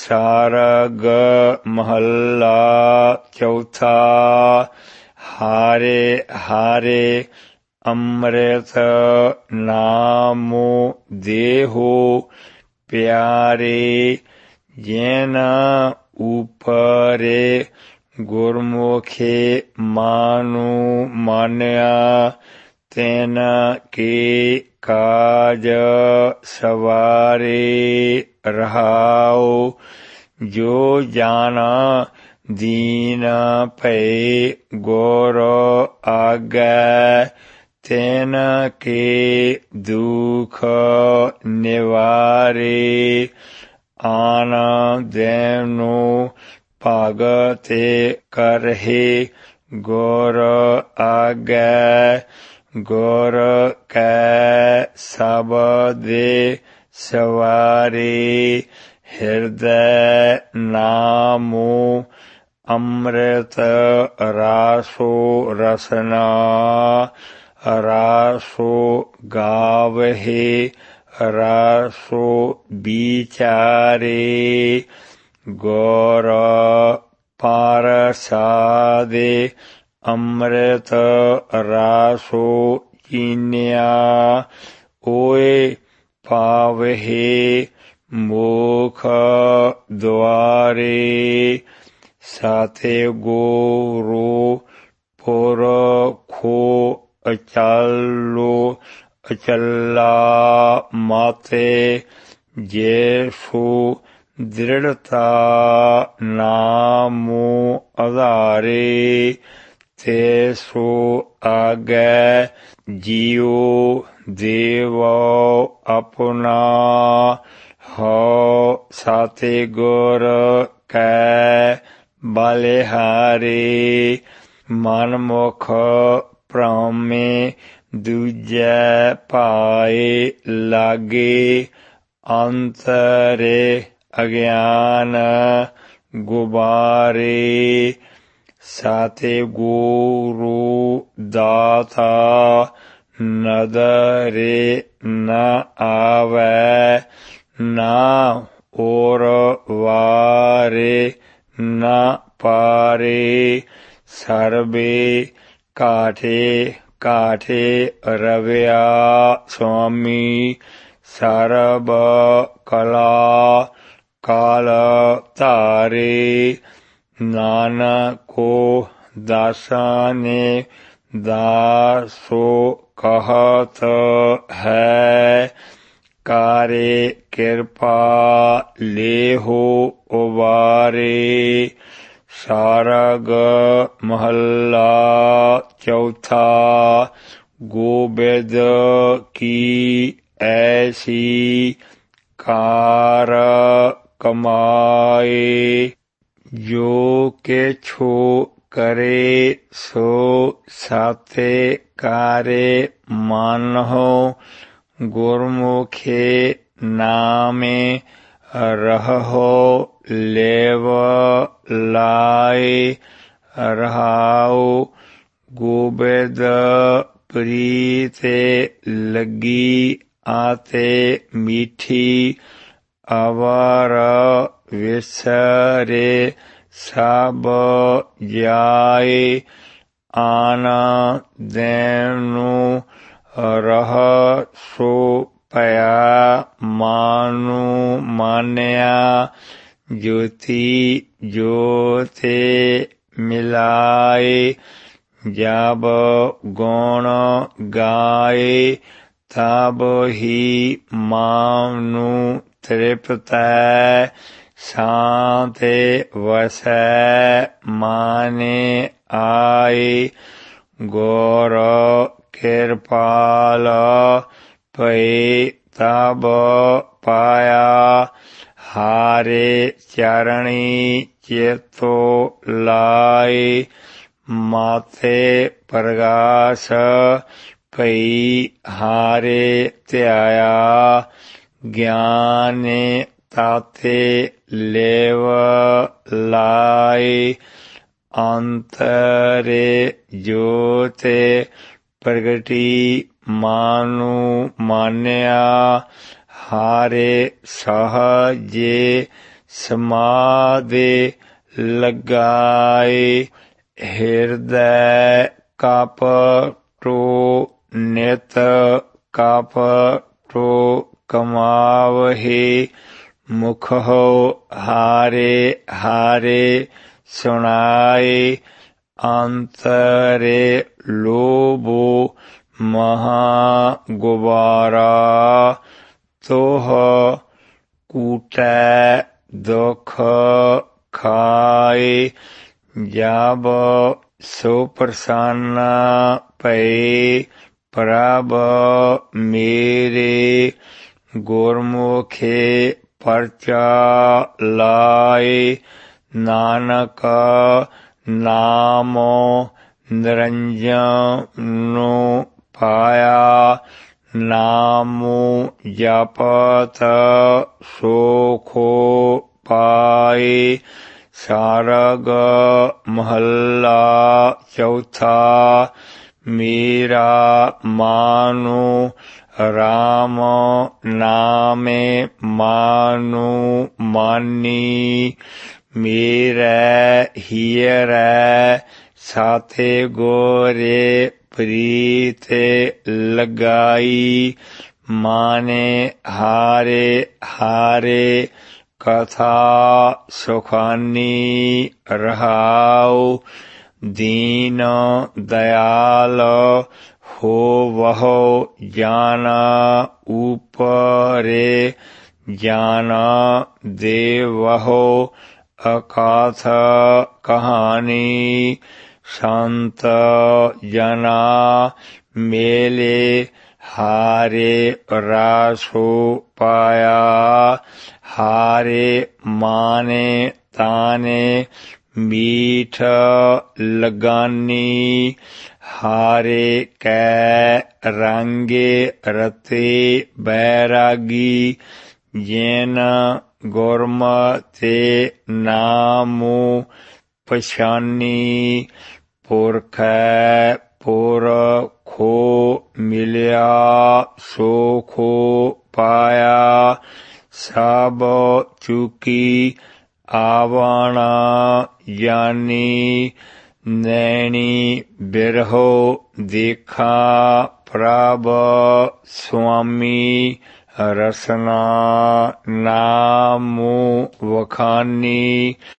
ਸਾਰਗ ਮਹੱਲਾ ਚੌਥਾ। ਹਾਰੇ ਹਾਰੇ ਅੰਮ੍ਰਿਤ ਨਾਮੁ ਦੇਹੋ ਪਿਆਰੇ, ਜਿਨ ਉਪਰੇ ਗੁਰਮੁਖੇ ਮਾਨੁ ਮਾਨਿਆ, ਤਿਨ ਕੇ ਕਾਜ ਸਵਾਰੇ ਰਹਾਉ। ਜੋ ਜਾਣਾ ਦੀਨ ਭਏ ਗੁਰ ਆਗੈ, ਤਿਨ ਕੇ ਦੁਖ ਨਿਵਾਰੇ। ਆਨ ਦੇਨੁ ਭਗਤਿ ਕਰਹਿ ਗੁਰ ਆਗੈ, ਗੁਰ ਕੈ ਸਬਦਿ ਸਵਾਰੇ। ਹਿਰਦੈ ਨਾਮੁ ਅੰਮ੍ਰਿਤ ਰਾਸੋ ਰਸਨਾ, ਰਾਸੋ ਗਾਵਹਿ ਰਾਸੋ ਵਿਚਾਰੇ। ਗੁਰ ਪ੍ਰਸਾਦਿ ਅੰਮ੍ਰਿਤ ਰਾਸੋ ਚੀਨਿਆ, ਓਏ ਪਾਵਹਿ ਮੋਖ ਦੁਆਰੇ। ਸਤਿਗੁਰੂ ਪੁਰਖੁ ਅਚਲੁ ਅਚਲਾ, ਮਾਤੇ ਜੇਸੁ ਦ੍ਰਿੜਤਾ ਨਾਮੁ ਆਧਾਰੇ। ਤੇਸੁ ਆਗੈ ਜੀਉ ਦੇਵੋ ਆਪੁਨਾ, ਹਉ ਸਤਿਗੁਰ ਕੈ ਬਲਿਹਾਰੇ। ਮਨ ਮੁਖ ਭ੍ਰਮੇ ਦੂਜੈ ਭਾਏ ਲਾਗੇ, ਅੰਤਰੇ ਅਗਿਆਨ ਗੁਬਾਰੇ। ਸਤਿਗੁਰੂ ਦਾਤਾ ਨਦਰੇ ਨ ਆਵੈ, ਨਾ ਔਰ ਵਾਰੇ ਨ ਪਾਰੇ। ਸਰਬੇ ਘਾਟੇ ਘਾਟੇ ਰਵਿਆ ਸੁਆਮੀ, ਸਰਬ ਕਲਾ ਕਾਲ ਧਾਰੇ। ਨਾਨਕੋ ਦਾਸਾਂ ਨੇ ਦਾਸੋ ਕਹਤ ਹੈ, ਕਾਰੇ ਕਿਰਪਾ ਲੇਹੋ ਉਬਾਰੇ। ਸਾਰਗ ਮਹੱਲਾ ਚੌਥਾ। ਗੋਬਿੰਦ ਕੀ ਐਸੀ ਕਾਰ ਕਮਾਏ, ਜੋ ਕਿਛੁ ਕਰੇ ਸੋ ਸਾਤੇ ਕਾਰੇ ਮਾਨਹੁ। ਗੁਰਮੁਖੇ ਨਾਮੇ ਰਹਹੁ ਲੇਵ ਲਾਇ ਰਹਾਉ। ਗੋਬਿੰਦ ਪ੍ਰੀਤਿ ਲੱਗੀ ਆਤੇ ਮੀਠੀ, ਅਵਰ ਵਿਸਰੇ ਸਭ ਜਾਇ। ਆਨ ਦੇਨੁ ਰਹਸੁ ਭਇਆ ਮਾਨੁ ਮਾਨਿਆ, ਜੋਤੀ ਜੋਤਿ ਮਿਲਾਇ। ਜਬ ਗੁਣ ਗਾਏ ਤਬ ਹੀ ਮਾਨੁ ਤ੍ਰਿਪਤੈ, ਸ਼ਾਂਤਿ ਵਸੈ ਮਾਨਿ ਆਏ। ਗੁਰ ਕਿਰਪਾਲ ਭਏ ਤਬ ਪਾਇਆ, ਹਾਰੇ ਚਰਣੀ ਚਿਤੁ ਲਾਇ। ਮਾਥੇ ਪ੍ਰਗਾਸ ਭਈ ਹਾਰੇ ਧਿਆਇਆ, ਗਿਆਨਿ ਤਾਤੇ ਲੇਵ ਲਾਇ। ਅੰਤਰੇ ਜੋਤਿ ਪ੍ਰਗਟੀ ਮਾਨੁ ਮਾਨਿਆ, ਹਾਰੇ ਸਹਜੇ समाधि लगाए हृदय कपटो नित कपटो कमावहे मुख हो हारे हारे सुनाए अंतरे लोभो महागुबारा तोह कूटै दुख खाए जब सो प्रसन्न भये प्रभ मेरे गुरमुखे परचा लाए नानक नामो निरंजनो पाया नामो जपत सोखो पाए सारग महला चौथा मेरा मानो राम नामे मानो मानी मेरे हियरै साथे गोरे प्रीत लगाई माने हारे हारे कथा सुखानी रहाओ दीन दयाल हो वहो जाना ऊपरे जाना देवहो अकाथ कहानी संत जना मेले हारे रासो पाया हारे माने ताने मीठ लगानी हारे कै रंगे रते बैरागी जैन गुरमते नामो पछानी पुरख पुरखो मिलिया सोखो पाया सब चुकी आवना जानी नैनी बिरहो देखा प्रभ स्वामी रसना नामो वखानी